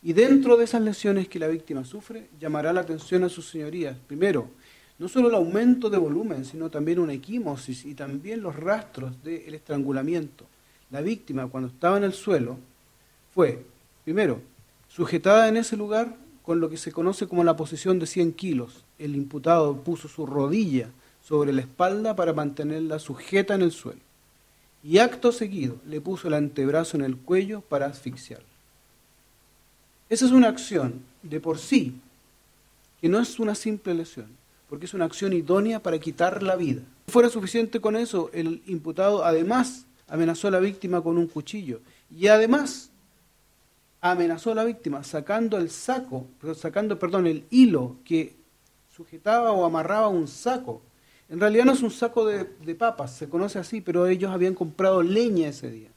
Y dentro de esas lesiones que la víctima sufre, llamará la atención a sus señorías. Primero, no solo el aumento de volumen, sino también una equimosis y también los rastros del estrangulamiento. La víctima, cuando estaba en el suelo, fue, primero, sujetada en ese lugar con lo que se conoce como la posición de 100 kilos. El imputado puso su rodilla sobre la espalda para mantenerla sujeta en el suelo. Y acto seguido le puso el antebrazo en el cuello para asfixiarla. Esa es una acción de por sí, que no es una simple lesión, porque es una acción idónea para quitar la vida. Si fuera suficiente con eso, el imputado además amenazó a la víctima con un cuchillo y además amenazó a la víctima sacando el hilo que sujetaba o amarraba un saco. En realidad no es un saco de papas, se conoce así, pero ellos habían comprado leña ese día.